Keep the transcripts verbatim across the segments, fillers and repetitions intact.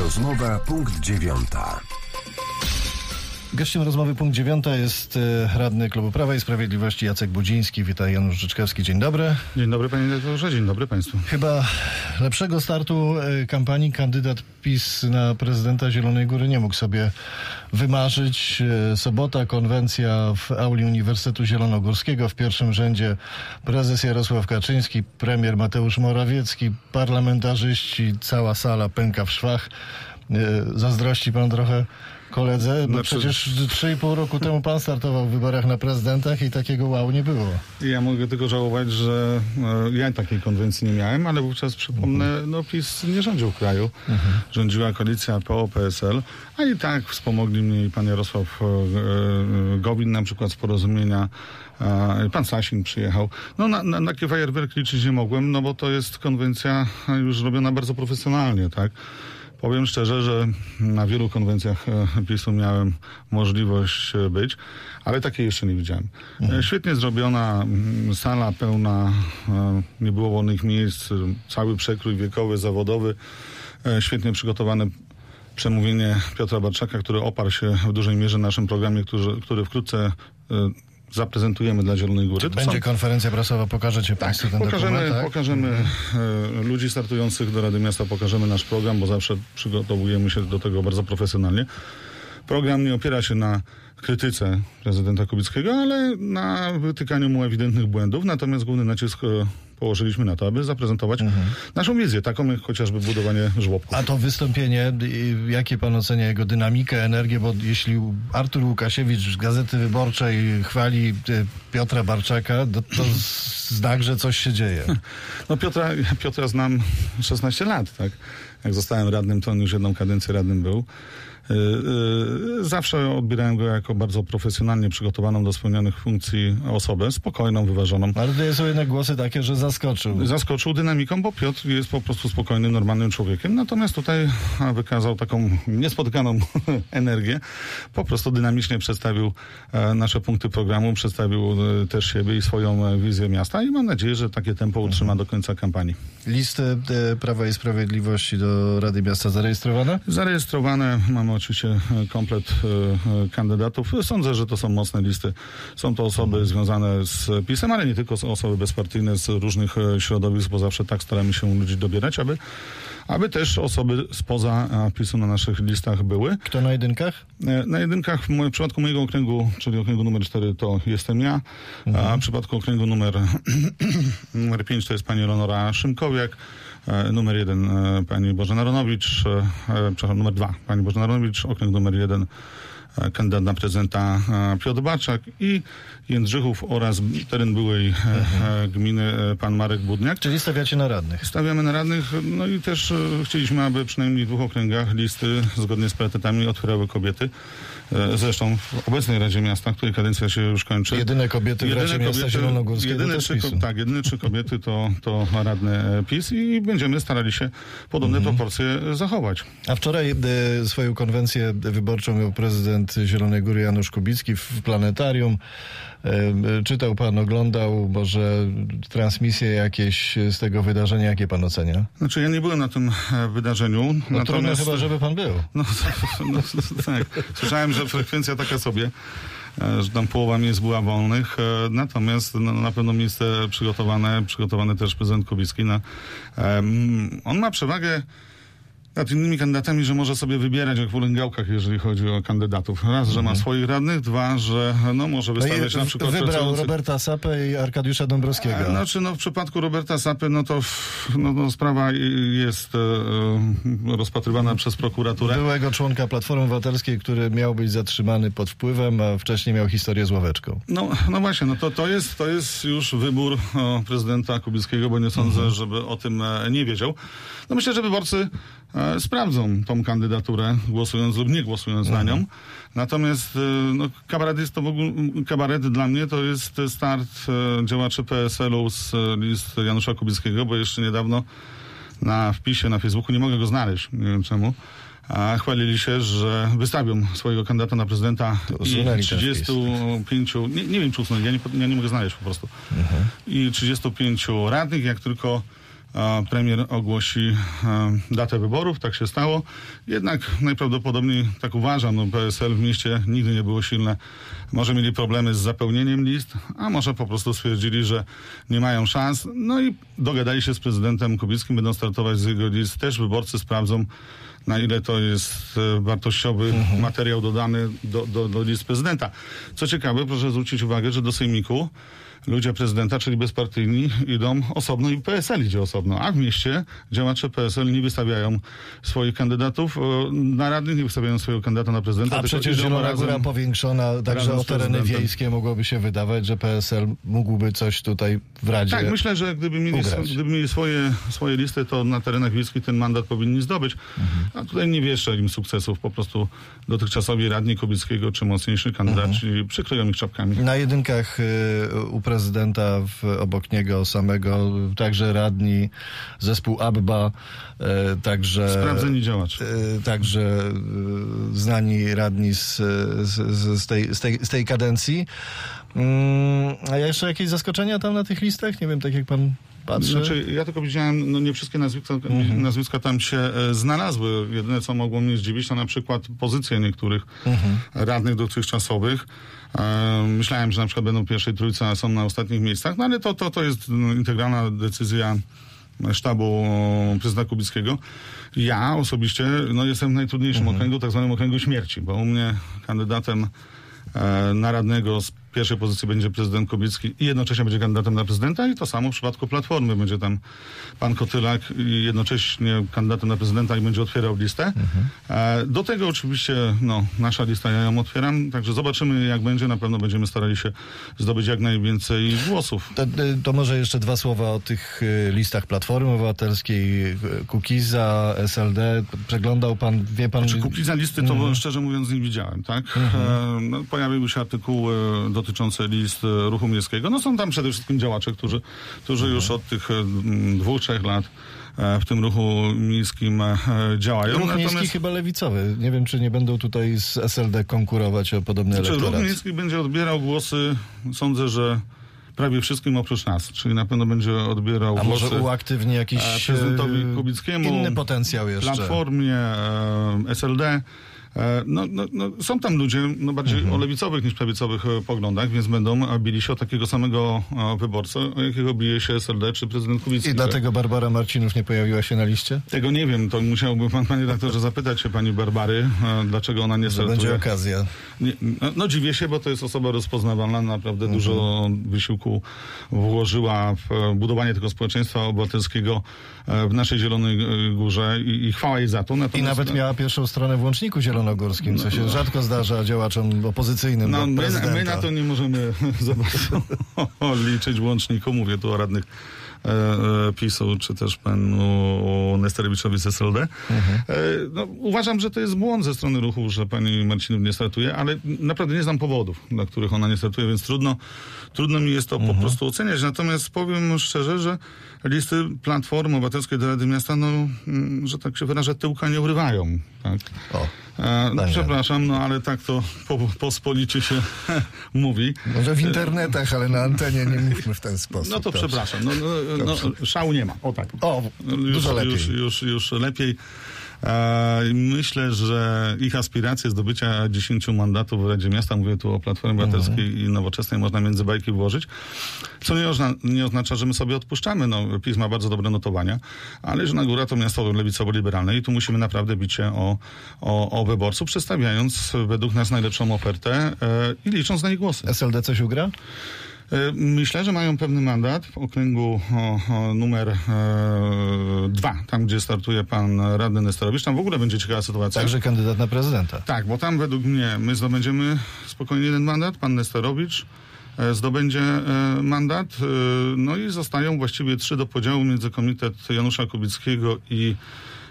Rozmowa punkt dziewiąta. Gościem rozmowy punkt dziewiąta jest radny Klubu Prawa i Sprawiedliwości Jacek Budziński. Witaj, Janusz Życzkowski. Dzień dobry. Dzień dobry, panie redaktorze. Dzień dobry państwu. Chyba lepszego startu kampanii kandydat PiS na prezydenta Zielonej Góry nie mógł sobie wymarzyć. Sobota, konwencja w auli Uniwersytetu Zielonogórskiego. W pierwszym rzędzie prezes Jarosław Kaczyński, premier Mateusz Morawiecki, parlamentarzyści, cała sala pęka w szwach. Zazdrości pan trochę koledze, bo znaczy, przecież trzy i pół roku temu pan startował w wyborach na prezydentach i takiego wow nie było. Ja mogę tylko żałować, że e, ja takiej konwencji nie miałem, ale wówczas przypomnę, mhm. no PiS nie rządził w kraju. Mhm. Rządziła koalicja P O P S L, a i tak wspomogli mnie i pan Jarosław e, e, Gowin na przykład z Porozumienia. E, pan Sasin przyjechał. No na, na, na takie fajerwerki liczyć nie mogłem, no bo to jest konwencja już robiona bardzo profesjonalnie, tak? Powiem szczerze, że na wielu konwencjach PiS-u miałem możliwość być, ale takiej jeszcze nie widziałem. Mhm. Świetnie zrobiona, sala pełna, nie było wolnych miejsc, cały przekrój wiekowy, zawodowy, świetnie przygotowane przemówienie Piotra Barczaka, który oparł się w dużej mierze na naszym programie, który, który wkrótce zaprezentujemy dla Zielonej Góry. Będzie są... konferencja prasowa, pokażecie tak, państwu ten pokażemy, dokument, tak? Pokażemy e, ludzi startujących do Rady Miasta, pokażemy nasz program, bo zawsze przygotowujemy się do tego bardzo profesjonalnie. Program nie opiera się na krytyce prezydenta Kubickiego, ale na wytykaniu mu ewidentnych błędów, natomiast główny nacisk położyliśmy na to, aby zaprezentować mhm. naszą wizję, taką jak chociażby budowanie żłobków. A to wystąpienie, jakie pan ocenia jego dynamikę, energię, bo jeśli Artur Łukasiewicz z Gazety Wyborczej chwali Piotra Barczaka, to, to znak, że coś się dzieje. No Piotra, Piotra znam szesnaście lat, tak? Jak zostałem radnym, to on już jedną kadencję radnym był. Zawsze odbierałem go jako bardzo profesjonalnie przygotowaną do spełnionych funkcji osobę, spokojną, wyważoną. Ale to są jednak głosy takie, że zaskoczył. Zaskoczył dynamiką, bo Piotr jest po prostu spokojnym, normalnym człowiekiem. Natomiast tutaj wykazał taką niespotykaną energię. Po prostu dynamicznie przedstawił nasze punkty programu, przedstawił też siebie i swoją wizję miasta i mam nadzieję, że takie tempo utrzyma do końca kampanii. Listy Prawa i Sprawiedliwości do Rady Miasta zarejestrowane? Zarejestrowane. Mamy oczywiście komplet e, kandydatów. Sądzę, że to są mocne listy. Są to osoby związane z PiS-em, ale nie tylko osoby bezpartyjne z różnych środowisk, bo zawsze tak staramy się ludzi dobierać, aby, aby też osoby spoza PiS-u na naszych listach były. Kto na jedynkach? E, na jedynkach w, moim, w przypadku mojego okręgu, czyli okręgu numer cztery, to jestem ja, mhm. a w przypadku okręgu numer, numer pięć to jest pani Eleonora Szymkowiak, numer jeden pani Bożena Ronowicz, przepraszam, numer dwa pani Bożena Ronowicz, okręg numer jeden kandydat na prezydenta Piotr Barczak i Jędrzychów oraz teren byłej mhm. gminy pan Marek Budniak. Czyli stawiacie na radnych? Stawiamy na radnych, no i też chcieliśmy, aby przynajmniej w dwóch okręgach listy zgodnie z priorytetami otwierały kobiety. Zresztą w obecnej Radzie Miasta, której kadencja się już kończy. Jedyne kobiety w Radzie jedyne Miasta kobiety, Zielonogórskiego jedyne trzy, Tak, jedyne trzy kobiety to, to radne PiS i będziemy starali się podobne mhm. proporcje zachować. A wczoraj e, swoją konwencję wyborczą miał prezydent Zielonej Góry Janusz Kubicki w planetarium. E, czytał pan, oglądał może transmisje jakieś z tego wydarzenia, jakie pan ocenia? Znaczy ja nie byłem na tym wydarzeniu. No trudno chyba, żeby pan był. No, no, no tak. Słyszałem, że frekwencja taka sobie, że tam połowa miejsc była wolnych, natomiast no, na pewno miejsce przygotowane, przygotowane też prezydent Kubicki. Na, um, on ma przewagę nad innymi kandydatami, że może sobie wybierać jak w ulęgałkach, jeżeli chodzi o kandydatów. Raz, że ma swoich radnych, dwa, że no może wystawiać no na przykład... Wybrał pracujący... Roberta Sapę i Arkadiusza Dąbrowskiego. E, znaczy, no w przypadku Roberta Sapy, no to no, no, sprawa jest e, rozpatrywana przez prokuraturę. Byłego członka Platformy Obywatelskiej, który miał być zatrzymany pod wpływem, a wcześniej miał historię z ławeczką. No, no właśnie, no to, to, jest, to jest już wybór o, prezydenta Kubickiego, bo nie sądzę, mhm. żeby o tym e, nie wiedział. No myślę, że wyborcy e, sprawdzą tą kandydaturę, głosując lub nie głosując mhm. na nią. Natomiast e, no, kabaret jest to w ogóle, kabaret dla mnie to jest start e, działaczy P S L-u z e, list Janusza Kubickiego, bo jeszcze niedawno na wpisie na Facebooku, nie mogę go znaleźć, nie wiem czemu, a chwalili się, że wystawią swojego kandydata na prezydenta i trzydziestu pięciu, nie, nie wiem czy usunęli, ja nie, ja nie mogę znaleźć po prostu, mhm. i trzydziestu pięciu radnych, jak tylko premier ogłosi datę wyborów. Tak się stało. Jednak najprawdopodobniej, tak uważam, no P S L w mieście nigdy nie było silne. Może mieli problemy z zapełnieniem list, a może po prostu stwierdzili, że nie mają szans. No i dogadali się z prezydentem Kubickim, będą startować z jego list. Też wyborcy sprawdzą, na ile to jest wartościowy mhm. materiał dodany do, do, do list prezydenta. Co ciekawe, proszę zwrócić uwagę, że do sejmiku ludzie prezydenta, czyli bezpartyjni, idą osobno i P S L idzie osobno, a w mieście działacze P S L nie wystawiają swoich kandydatów na radnych, nie wystawiają swojego kandydata na prezydenta. A przecież Zielona Góra powiększona także o tereny wiejskie, mogłoby się wydawać, że P S L mógłby coś tutaj w Radzie Tak, myślę, że gdyby mieli, gdyby mieli swoje, swoje listy, to na terenach wiejskich ten mandat powinni zdobyć. Mhm. A tutaj nie wieszczę im sukcesów. Po prostu dotychczasowi radni Kubickiego czy mocniejszy kandydaci mhm. przykryją ich czapkami. Na jedynkach y, u prezydenta w, obok niego samego, także radni, zespół Abba, y, także... Sprawdzeni działacz. Y, także y, znani radni z, z, z, tej, z, tej, z tej kadencji. Mm, a jeszcze jakieś zaskoczenia tam na tych listach? Nie wiem, tak jak pan patrzy. Znaczy, ja tylko widziałem, no nie wszystkie nazwiska, mhm. nazwiska tam się e, znalazły. Jedyne, co mogło mnie zdziwić, to na przykład pozycje niektórych mhm. radnych dotychczasowych. E, myślałem, że na przykład będą w pierwszej trójce, a są na ostatnich miejscach, no ale to, to, to jest no, integralna decyzja sztabu prezydenta Kubickiego. Ja osobiście no, jestem w najtrudniejszym mhm. okręgu, tak zwanym okręgu śmierci, bo u mnie kandydatem e, na radnego z pierwszej pozycji będzie prezydent Kubicki i jednocześnie będzie kandydatem na prezydenta i to samo w przypadku Platformy. Będzie tam pan Kotylak i jednocześnie kandydatem na prezydenta i będzie otwierał listę. Mhm. E, do tego oczywiście no, nasza lista, ja ją otwieram, także zobaczymy jak będzie. Na pewno będziemy starali się zdobyć jak najwięcej głosów. To, to może jeszcze dwa słowa o tych listach Platformy Obywatelskiej, Kukiza, S L D. Przeglądał pan, wie pan... Znaczy Kukiza listy to mhm. szczerze mówiąc nie widziałem, tak? Mhm. E, no, pojawiły się artykuły do dotyczące list ruchu miejskiego. No są tam przede wszystkim działacze, którzy, którzy mhm. już od tych dwóch, trzech lat w tym ruchu miejskim działają. Ruch Natomiast... miejski chyba lewicowy. Nie wiem, czy nie będą tutaj z S L D konkurować o podobny znaczy, elektorat. Ruch miejski będzie odbierał głosy, sądzę, że prawie wszystkim oprócz nas, czyli na pewno będzie odbierał A głosy... może uaktywni jakiś prezydentowi Kubickiemu, inny potencjał jeszcze. Platformie, S L D. No, no, no, są tam ludzie no, bardziej mhm. o lewicowych niż prawicowych poglądach, więc będą bili się o takiego samego wyborcę, o jakiego bije się S L D czy prezydent Kubicki. I dlatego Barbara Marcinów nie pojawiła się na liście? Tego nie wiem, to musiałby pan, panie redaktorze, zapytać się pani Barbary, dlaczego ona nie startuje. Będzie okazja. Nie, no, no dziwię się, bo to jest osoba rozpoznawalna, naprawdę mhm. dużo wysiłku włożyła w budowanie tego społeczeństwa obywatelskiego w naszej Zielonej Górze i, i chwała jej za to. Natomiast... I nawet miała pierwszą stronę w Łączniku Zielonogórskim, co się no, rzadko zdarza działaczom opozycyjnym no, do my, prezydenta. my na to nie możemy za bardzo liczyć w Łączniku. Mówię tu o radnych e, e, PiSu, czy też panu Nesterowiczowi z S L D. Mhm. E, no, uważam, że to jest błąd ze strony ruchu, że pani Marcinów nie startuje, ale naprawdę nie znam powodów, dla których ona nie startuje, więc trudno, trudno mi jest to mhm. po prostu oceniać. Natomiast powiem szczerze, że listy Platformy Obywatelskiej do Rady Miasta, no, że tak się wyrażę, tyłka nie urywają. Tak? O, e, no, przepraszam, no ale tak to po, pospolicie się mówi. Może w internetach, ale na antenie nie mówmy w ten sposób. No to Dobrze. przepraszam. No, no, no, szału nie ma. O tak. O, już, dużo lepiej. Już, już, już lepiej. Myślę, że ich aspiracje zdobycia dziesięciu mandatów w Radzie Miasta, mówię tu o Platformie Obywatelskiej mhm. i Nowoczesnej, można między bajki włożyć, co nie, ozna, nie oznacza, że my sobie odpuszczamy. No, PiS ma bardzo dobre notowania, ale Zielona Góra to miasto lewicowo-liberalne i tu musimy naprawdę bić się o, o, o wyborców, przedstawiając według nas najlepszą ofertę e, i licząc na ich głosy. S L D coś ugra? Myślę, że mają pewny mandat w okręgu o, o, numer e, dwa, tam gdzie startuje pan radny Nesterowicz. Tam w ogóle będzie ciekawa sytuacja. Także kandydat na prezydenta. Tak, bo tam według mnie my zdobędziemy spokojnie jeden mandat, pan Nesterowicz e, zdobędzie e, mandat, e, no i zostają właściwie trzy do podziału między komitet Janusza Kubickiego i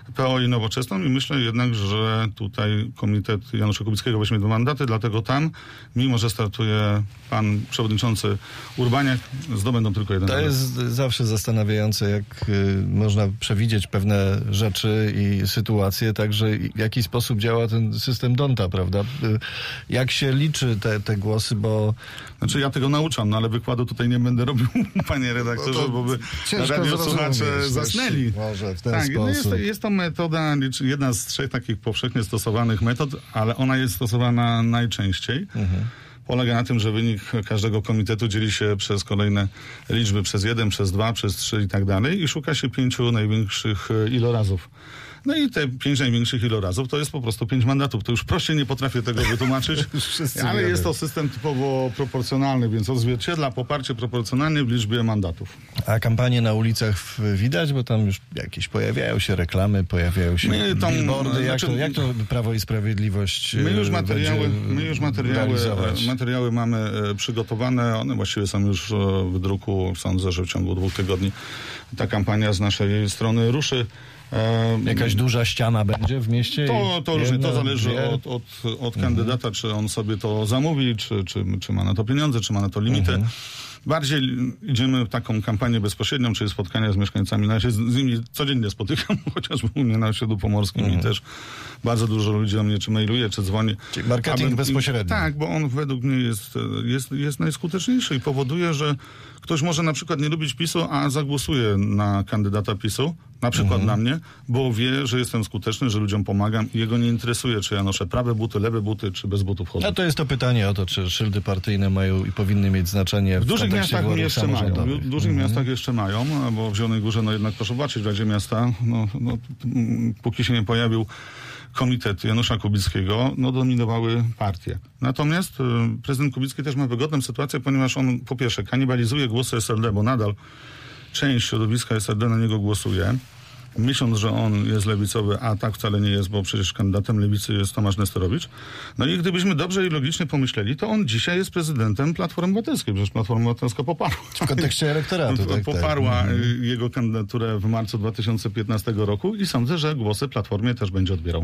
P O i Nowoczesną i myślę jednak, że tutaj Komitet Janusza Kubickiego weźmie dwa mandaty, dlatego tam, mimo że startuje pan przewodniczący Urbaniak, zdobędą tylko jeden To mandat. jest zawsze zastanawiające, jak y, można przewidzieć pewne rzeczy i sytuacje, także w jaki sposób działa ten system Donta, prawda? Y, jak się liczy te, te głosy, bo... Znaczy ja tego nauczam, no ale wykładu tutaj nie będę robił, panie redaktorze, No bo by ciężko radiosłuchacze zrozumieć, zasnęli. może w ten tak, no jest, sposób. to, jest to metoda, jedna z trzech takich powszechnie stosowanych metod, ale ona jest stosowana najczęściej. Mhm. Polega na tym, że wynik każdego komitetu dzieli się przez kolejne liczby, przez jeden, przez dwa, przez trzy i tak dalej i szuka się pięciu największych ilorazów. No i te pięć największych ilorazów to jest po prostu pięć mandatów. To już prościej nie potrafię tego wytłumaczyć, ale wiemy. jest to system typowo proporcjonalny, więc odzwierciedla poparcie proporcjonalne w liczbie mandatów. A kampanie na ulicach w- widać, bo tam już jakieś pojawiają się reklamy, pojawiają się My tam, billboardy. Jak, znaczy- to, jak to Prawo i Sprawiedliwość My już e, materiały, będzie my już materiały, realizować? materiały mamy e, przygotowane, one właściwie są już e, w druku, sądzę, że w ciągu dwóch tygodni ta kampania z naszej strony ruszy. E, Jakaś duża ściana będzie w mieście? To, to, różnie, Jedna, to zależy dwie? od, od, od kandydata, czy on sobie to zamówi, czy, czy, czy ma na to pieniądze, czy ma na to limity. Mhm. Bardziej idziemy w taką kampanię bezpośrednią, czyli spotkania z mieszkańcami. Ja się z, z nimi codziennie spotykam, chociażby u mnie na osiedlu pomorskim Mhm. i też bardzo dużo ludzi do mnie czy mailuje, czy dzwoni. Czyli marketing Aby- bezpośredni. Tak, bo on według mnie jest, jest, jest najskuteczniejszy i powoduje, że ktoś może na przykład nie lubić PiSu, a zagłosuje na kandydata PiSu, na przykład Mhm. na mnie, bo wie, że jestem skuteczny, że ludziom pomagam i jego nie interesuje, czy ja noszę prawe buty, lewe buty, czy bez butów chodzę. No to jest to pytanie o to, czy szyldy partyjne mają i powinny mieć znaczenie w, W dużych kontekście miastach wyborów jeszcze mają. samorządowych. W dużych miastach jeszcze mają, bo w Zielonej Górze, no jednak proszę zobaczyć, w Radzie Miasta, no, no, m, póki się nie pojawił komitet Janusza Kubickiego, no dominowały partie. Natomiast y, prezydent Kubicki też ma wygodną sytuację, ponieważ on po pierwsze kanibalizuje głosy S L D, bo nadal część środowiska S L D na niego głosuje, myśląc, że on jest lewicowy, a tak wcale nie jest, bo przecież kandydatem lewicy jest Tomasz Nesterowicz. No i gdybyśmy dobrze i logicznie pomyśleli, to on dzisiaj jest prezydentem Platformy Obywatelskiej, przecież Platforma Obywatelska poparła. W kontekście elektoratu, tak, tak. Poparła y, jego kandydaturę w marcu dwa tysiące piętnastego roku i sądzę, że głosy Platformie też będzie odbierał.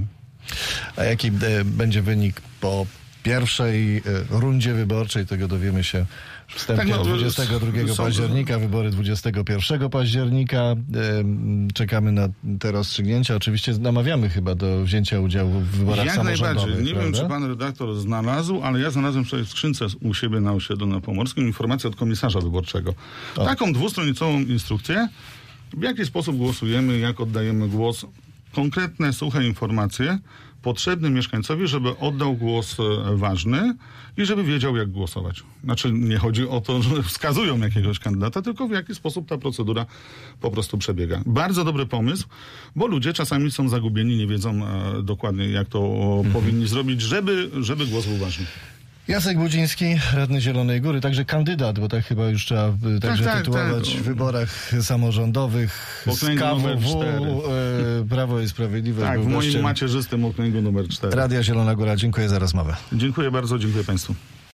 A jaki e, będzie wynik po pierwszej e, rundzie wyborczej? Tego dowiemy się wstępnie Tak, no, dwudziestego drugiego są- października, wybory dwudziestego pierwszego października. E, czekamy na te rozstrzygnięcia. Oczywiście namawiamy chyba do wzięcia udziału w wyborach Jak samorządowych. najbardziej. Nie wiem, prawda? czy pan redaktor znalazł, ale ja znalazłem wczoraj w skrzynce u siebie na osiedlu na Pomorskim informację od komisarza wyborczego. O. Taką dwustronicową instrukcję, w jaki sposób głosujemy, jak oddajemy głos. Konkretne, suche informacje potrzebne mieszkańcowi, żeby oddał głos e, ważny i żeby wiedział, jak głosować. Znaczy, nie chodzi o to, że wskazują jakiegoś kandydata, tylko w jaki sposób ta procedura po prostu przebiega. Bardzo dobry pomysł, bo ludzie czasami są zagubieni, nie wiedzą e, dokładnie, jak to mhm. powinni zrobić, żeby, żeby głos był ważny. Jacek Budziński, radny Zielonej Góry, także kandydat, bo tak chyba już trzeba y, także tak, tytułować tak. w wyborach samorządowych W z okręgu K W numer W, cztery. e, Prawo i Sprawiedliwość. Tak, był w moim gościem macierzystym okręgu numer cztery. Radia Zielona Góra. Dziękuję za rozmowę. Dziękuję bardzo, dziękuję państwu.